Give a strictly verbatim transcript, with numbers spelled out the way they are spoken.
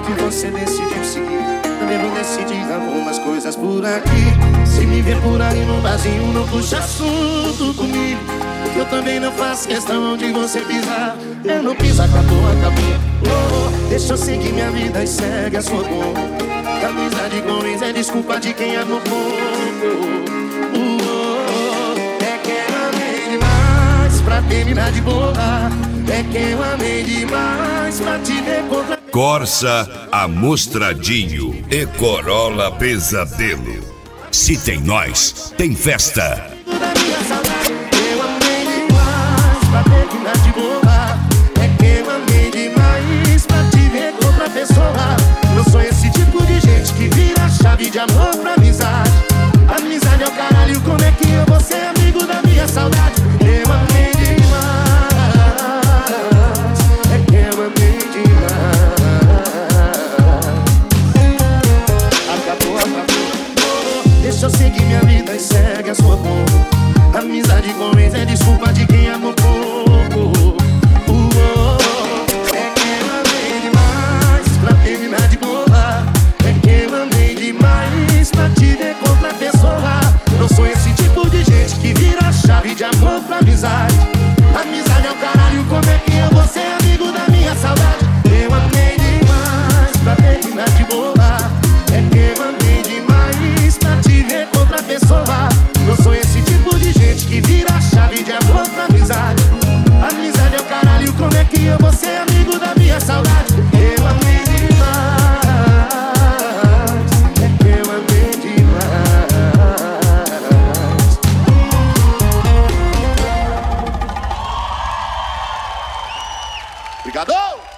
que você decidiu seguir. Também vou decidir algumas coisas por aqui. Se me ver por aí no barzinho, não puxa assunto comigo, que eu também não faço questão de você pisar. Eu não piso, acabou, acabou. Oh, deixa eu seguir minha vida e segue a sua dor. Amizade com ex é desculpa de quem amou pouco. Oh, é que eu amei demais pra terminar de boa. É que eu amei demais pra te ver contra... Corsa Amostradinho e Corolla Pesadelo. Se tem nós, tem festa. Eu amei demais pra terminar de boa. É que eu amei demais pra te ver com outra pessoa. Não sou esse tipo de gente que vira chave de amor pra amizade. Amizade é o caralho, como é que eu vou ser amigo da minha saudade? Eu amei demais. É que eu amei demais. Acabou, acabou. Deixa eu seguir minha vida e segue a sua dor. Amizade com ex é desculpa de quem amou pouco. É que eu amei demais pra terminar de boa. É que eu amei demais pra te ver com outra pessoa. Não sou esse tipo de gente que vira chave de amor pra amizade. Amizade é o caralho, como é que eu vou ser amigo da minha saudade? Eu amei demais pra terminar de boa. É que eu amei demais pra te ver com outra pessoa. Não sou esse tipo de gente que vira chave de amor pra amizade. Amizade é o caralho, como é que eu vou ser amigo da minha saudade? Eu amei demais. É que eu amei demais. Obrigado!